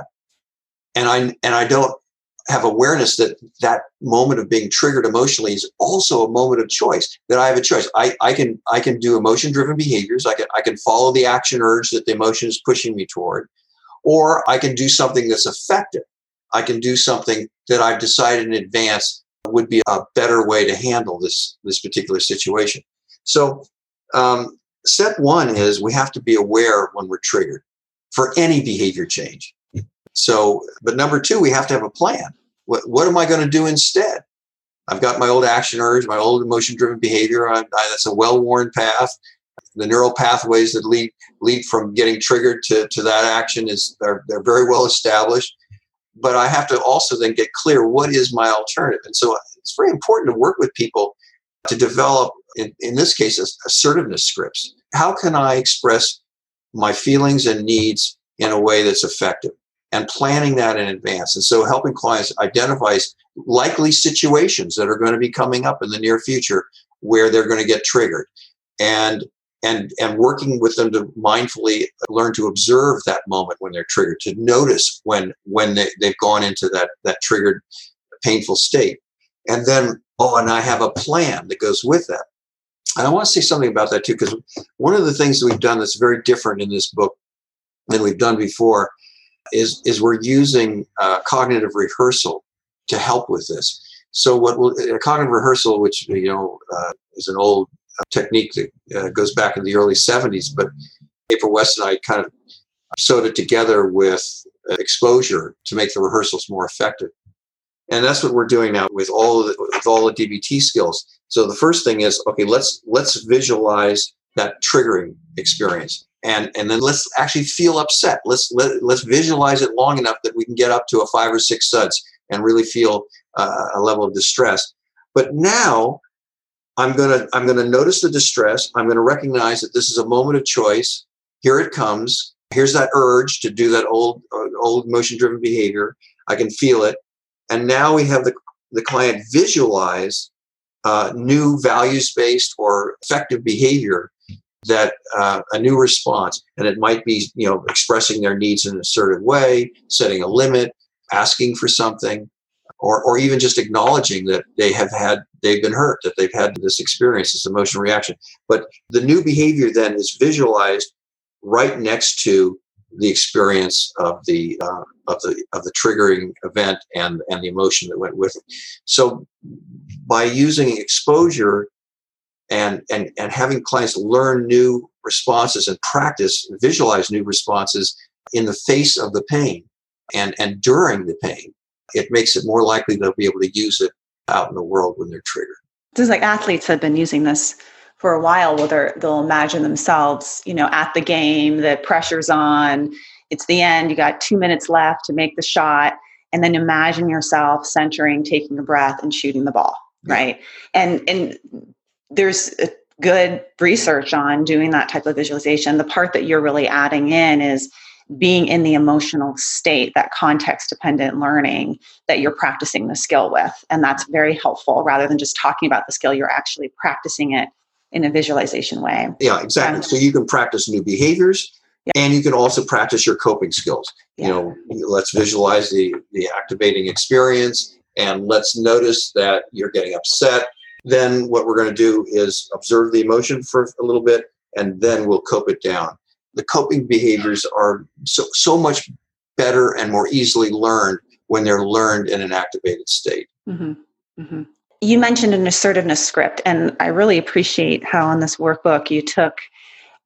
and I and I don't have awareness that that moment of being triggered emotionally is also a moment of choice, that I have a choice. I, I can I can do emotion-driven behaviors. I can I can follow the action urge that the emotion is pushing me toward, or I can do something that's effective. I can do something that I've decided in advance would be a better way to handle this, this particular situation. So um, step one is we have to be aware when we're triggered for any behavior change. So, but number two, we have to have a plan. What, what am I going to do instead? I've got my old action urge, my old emotion-driven behavior. I, I, that's a well-worn path. The neural pathways that lead lead from getting triggered to, to that action is they're, they're very well established. But I have to also then get clear, what is my alternative? And so it's very important to work with people to develop, in, in this case, assertiveness scripts. How can I express my feelings and needs in a way that's effective? And planning that in advance. And so helping clients identify likely situations that are going to be coming up in the near future where they're going to get triggered. And and and working with them to mindfully learn to observe that moment when they're triggered, to notice when when they, they've gone into that that triggered, painful state. And then, oh, and I have a plan that goes with that. And I want to say something about that too, because one of the things that we've done that's very different in this book than we've done before is, is we're using uh, cognitive rehearsal to help with this. So what will, a cognitive rehearsal, which, you know, uh, is an old technique that uh, goes back in the early seventies, but April West and I kind of sewed it together with uh, exposure to make the rehearsals more effective. And that's what we're doing now with all of the, with all the D B T skills. So the first thing is, okay, let's let's visualize that triggering experience, and and then let's actually feel upset. Let's let, let's visualize it long enough that we can get up to a five or six suds and really feel uh, a level of distress. But now I'm gonna I'm gonna notice the distress. I'm gonna recognize that this is a moment of choice. Here it comes. Here's that urge to do that old uh, old emotion-driven behavior. I can feel it. And now we have the, the client visualize uh, new values-based or effective behavior, that uh, a new response. And it might be, you know, expressing their needs in an assertive way, setting a limit, asking for something, or or even just acknowledging that they have had, they've been hurt, that they've had this experience, this emotional reaction. But the new behavior then is visualized right next to the experience of the uh, of the of the triggering event and and the emotion that went with it. So by using exposure and and and having clients learn new responses and practice visualize new responses in the face of the pain and and during the pain, it makes it more likely they'll be able to use it out in the world when they're triggered. This is like athletes have been using this for a while, where they'll imagine themselves, you know, at the game, the pressure's on, it's the end, you got two minutes left to make the shot, and then imagine yourself centering, taking a breath, and shooting the ball, yeah. Right? And and there's a good research on doing that type of visualization. The part that you're really adding in is being in the emotional state, that context-dependent learning that you're practicing the skill with. And that's very helpful. Rather than just talking about the skill, you're actually practicing it in a visualization way. Yeah, exactly. And, so you can practice new behaviors, yeah. And you can also practice your coping skills. Yeah. You know, let's visualize the, the activating experience, and let's notice that you're getting upset. Then what we're going to do is observe the emotion for a little bit, and then we'll cope it down. The coping behaviors are so, so much better and more easily learned when they're learned in an activated state. Mm-hmm. Mm-hmm. You mentioned an assertiveness script, and I really appreciate how in this workbook you took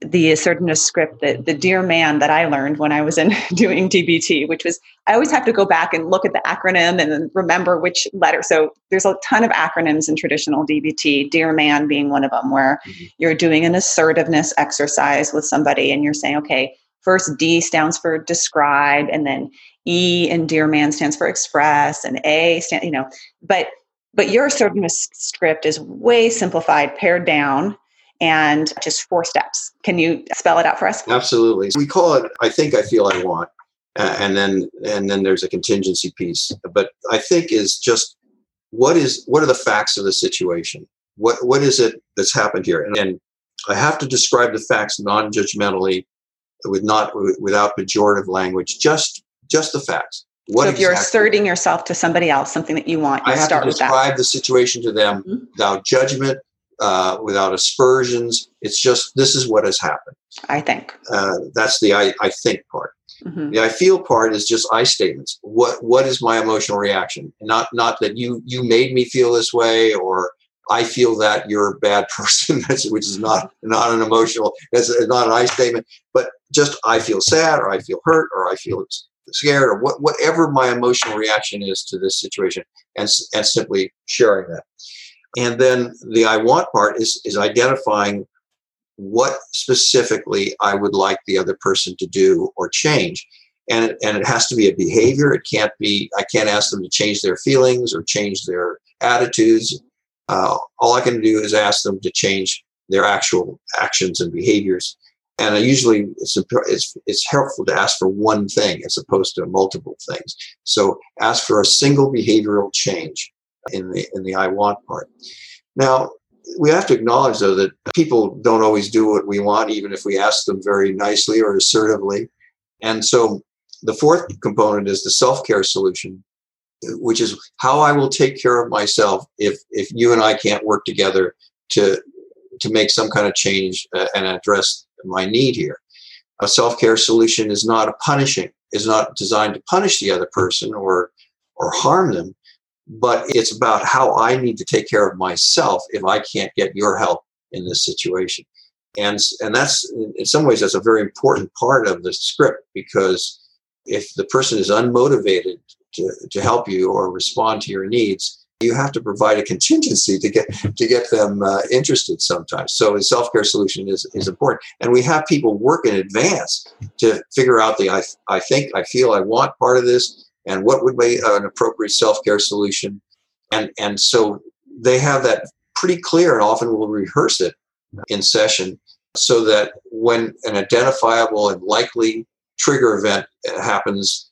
the assertiveness script, that the dear man that I learned when I was in doing D B T, which was, I always have to go back and look at the acronym and then remember which letter. So there's a ton of acronyms in traditional D B T, dear man being one of them, where mm-hmm. you're doing an assertiveness exercise with somebody and you're saying, okay, first D stands for describe, and then E in dear man stands for express, and A stand, you know, but, but your assertiveness script is way simplified, pared down, and just four steps. Can you spell it out for us? Absolutely. We call it, I think, I feel, I want. Uh, and then and then there's a contingency piece. But I think is just what is what are the facts of the situation? What What is it that's happened here? And, and I have to describe the facts non-judgmentally, with not without pejorative language, just just the facts. What so if exactly, you're asserting yourself to somebody else, something that you want, you I have start to with that. describe the situation to them mm-hmm. without judgment, Uh, without aspersions. It's just, this is what has happened. I think. Uh, that's the I, I think part. Mm-hmm. The I feel part is just I statements. What What is my emotional reaction? Not not that you you made me feel this way, or I feel that you're a bad person, which is not, not an emotional, it's not an I statement, but just I feel sad, or I feel hurt, or I feel scared, or what, whatever my emotional reaction is to this situation, and and simply sharing that. And then the I want part is, is identifying what specifically I would like the other person to do or change. And it, and it has to be a behavior. It can't be, I can't ask them to change their feelings or change their attitudes. Uh, all I can do is ask them to change their actual actions and behaviors. And I usually, it's, it's, it's helpful to ask for one thing as opposed to multiple things. So ask for a single behavioral change in the in the I want part. Now, we have to acknowledge, though, that people don't always do what we want, even if we ask them very nicely or assertively. And so the fourth component is the self-care solution, which is how I will take care of myself if if you and I can't work together to to make some kind of change uh, and address my need here. A self-care solution is not a punishing, is not designed to punish the other person or or harm them, but it's about how I need to take care of myself if I can't get your help in this situation. And, and that's, in some ways, that's a very important part of the script, because if the person is unmotivated to, to help you or respond to your needs, you have to provide a contingency to get to get them uh, interested sometimes. So a self-care solution is, is important. And we have people work in advance to figure out the I, I think, I feel, I want part of this, and what would be an appropriate self-care solution. And, and so they have that pretty clear, and often will rehearse it in session so that when an identifiable and likely trigger event happens,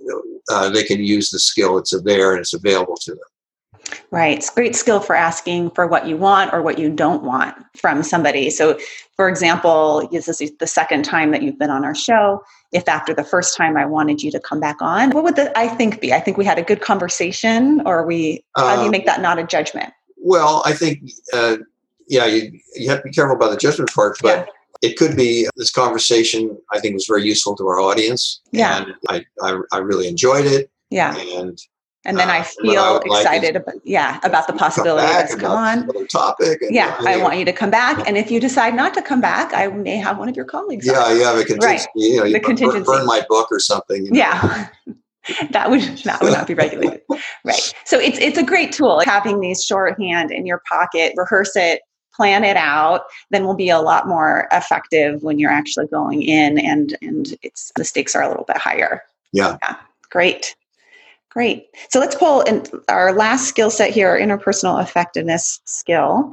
uh, they can use the skill. It's there and it's available to them. Right. It's a great skill for asking for what you want or what you don't want from somebody. So, for example, this is the second time that you've been on our show. If after the first time I wanted you to come back on, what would the I think be? I think we had a good conversation, or we, how do you make that not a judgment? Well, I think, uh, yeah, you, you have to be careful about the judgment part, but yeah. It could be this conversation, I think, was very useful to our audience. Yeah. And I, I, I really enjoyed it. Yeah. And And then I feel uh, I excited like about, yeah, about the possibility that's come on. Topic and, yeah, uh, I want you to come back. And if you decide not to come back, I may have one of your colleagues. Yeah, on. you have a contingency. Right. You know, you the burn, contingency. burn my book or something. You know? Yeah, that would that would not be regulated. Right. So it's it's a great tool. Having these shorthand in your pocket, rehearse it, plan it out, then will be a lot more effective when you're actually going in, and and it's the stakes are a little bit higher. Yeah. Yeah. Great. Great. So let's pull in our last skill set here, our interpersonal effectiveness skill.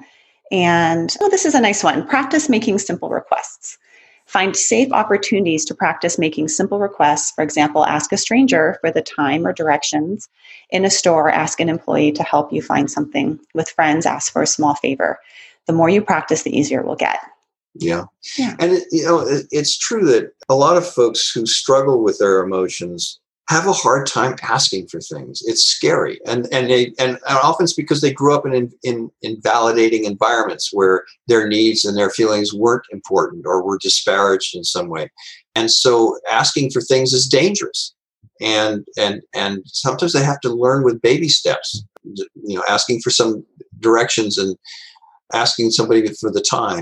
And oh, this is a nice one. Practice making simple requests. Find safe opportunities to practice making simple requests. For example, ask a stranger for the time or directions. In a store, ask an employee to help you find something. With friends, ask for a small favor. The more you practice, the easier it will get. Yeah. yeah. And, it, you know, it, it's true that a lot of folks who struggle with their emotions have a hard time asking for things. It's scary. And and they and, and often it's because they grew up in, in in invalidating environments where their needs and their feelings weren't important or were disparaged in some way. And so asking for things is dangerous. And and and sometimes they have to learn with baby steps, you know, asking for some directions and asking somebody for the time.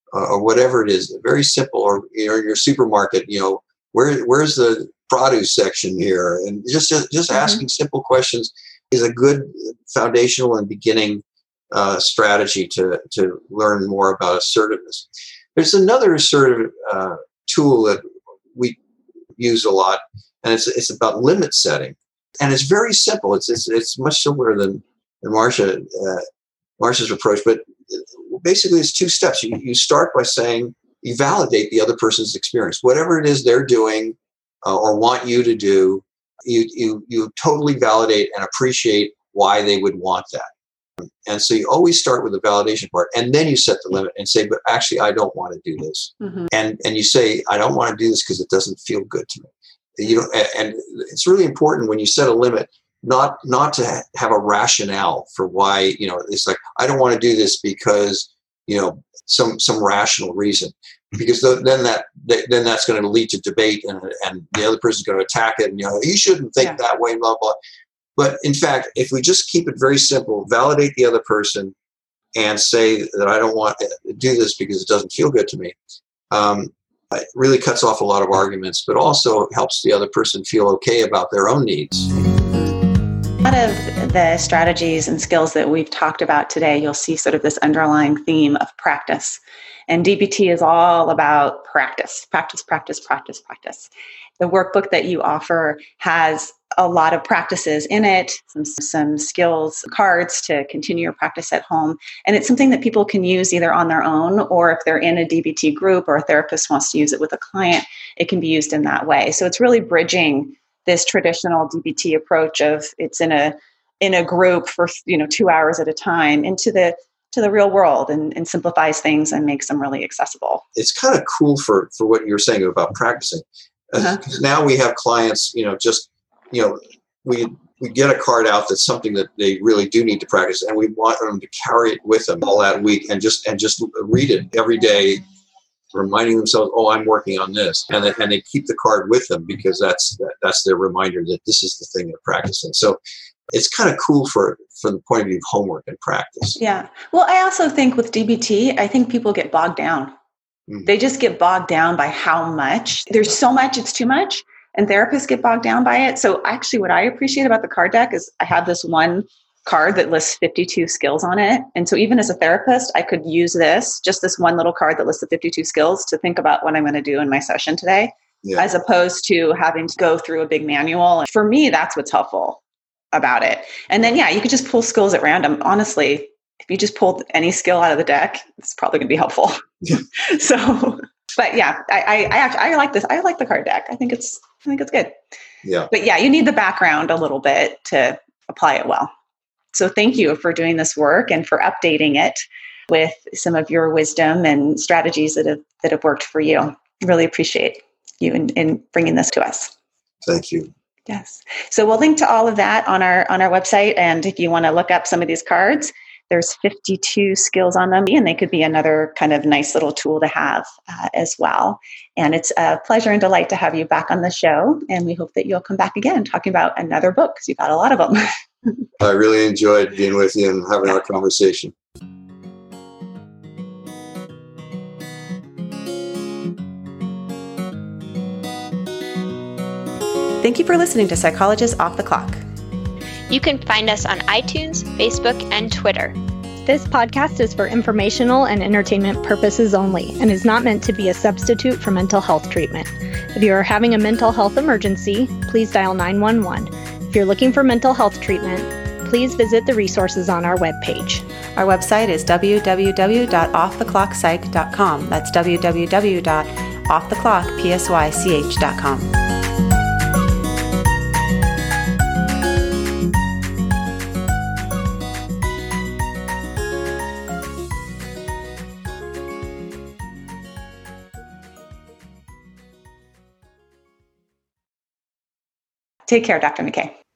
uh, or whatever it is, very simple, or you know, your supermarket, you know, where where's the produce section here? And just just, just mm-hmm. asking simple questions is a good foundational and beginning uh, strategy to to learn more about assertiveness. There's another assertive uh, tool that we use a lot, and it's it's about limit setting, and it's very simple. It's it's, it's much simpler than than Marcia uh, Marcia's approach, but basically it's two steps. You you start by saying you validate the other person's experience, whatever it is they're doing uh, or want you to do. You you you totally validate and appreciate why they would want that. And so you always start with the validation part, and then you set the limit and say, but actually, I don't want to do this. Mm-hmm. And and you say, I don't want to do this because it doesn't feel good to me. You know, and it's really important when you set a limit, not not to have a rationale for why, you know, it's like, I don't want to do this because, you know, some some rational reason. Because then that then that's going to lead to debate, and and the other person's going to attack it, and you know, you shouldn't think yeah. that way, blah blah. But in fact, if we just keep it very simple, validate the other person, and say that I don't want to do this because it doesn't feel good to me, um, it really cuts off a lot of arguments, but also helps the other person feel okay about their own needs. A lot of the strategies and skills that we've talked about today, you'll see sort of this underlying theme of practice. And D B T is all about practice, practice, practice, practice, practice. The workbook that you offer has a lot of practices in it, some, some skills cards to continue your practice at home. And it's something that people can use either on their own, or if they're in a D B T group or a therapist wants to use it with a client, it can be used in that way. So it's really bridging this traditional D B T approach of it's in a in a group for, you know, two hours at a time into the to the real world, and, and simplifies things and makes them really accessible. It's kind of cool for, for what you're saying about practicing. Uh-huh. Because now we have clients, you know, just, you know, we we get a card out that's something that they really do need to practice, and we want them to carry it with them all that week and just and just read it every day, reminding themselves, oh, I'm working on this. And they, and they keep the card with them because that's that, that's their reminder that this is the thing they're practicing. So it's kind of cool for from the point of view of homework and practice. Yeah. Well, I also think with D B T, I think people get bogged down. Mm-hmm. They just get bogged down by how much. There's so much, it's too much. And therapists get bogged down by it. So actually what I appreciate about the card deck is I have this one card that lists fifty-two skills on it. And so even as a therapist, I could use this, just this one little card that lists the fifty-two skills to think about what I'm going to do in my session today, yeah. as opposed to having to go through a big manual. And for me, that's what's helpful about it. And then, yeah, you could just pull skills at random. Honestly, if you just pulled any skill out of the deck, it's probably going to be helpful. Yeah. So, but yeah, I, I, I actually, I like this. I like the card deck. I think it's, I think it's good. Yeah. But yeah, you need the background a little bit to apply it well. So thank you for doing this work and for updating it with some of your wisdom and strategies that have, that have worked for you. Really appreciate you in, in bringing this to us. Thank you. Yes. So we'll link to all of that on our on our website. And if you want to look up some of these cards, there's fifty-two skills on them, and they could be another kind of nice little tool to have uh, as well. And it's a pleasure and delight to have you back on the show. And we hope that you'll come back again talking about another book, because you've got a lot of them. I really enjoyed being with you and having our conversation. Thank you for listening to Psychologists Off the Clock. You can find us on iTunes, Facebook, and Twitter. This podcast is for informational and entertainment purposes only and is not meant to be a substitute for mental health treatment. If you are having a mental health emergency, please dial nine one one. If you're looking for mental health treatment, please visit the resources on our webpage. Our website is w w w dot off the clock psych dot com. That's w w w dot off the clock psych dot com. Take care, Doctor McKay.